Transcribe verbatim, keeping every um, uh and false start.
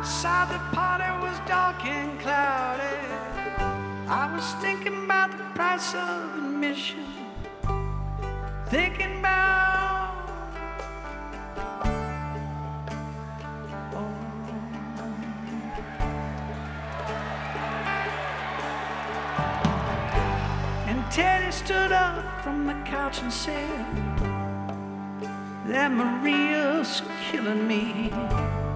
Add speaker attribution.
Speaker 1: Outside the party was dark and cloudy. I was thinking about the price of admission, thinking about oh. And Teddy stood up from the couch and said that Maria's killing me.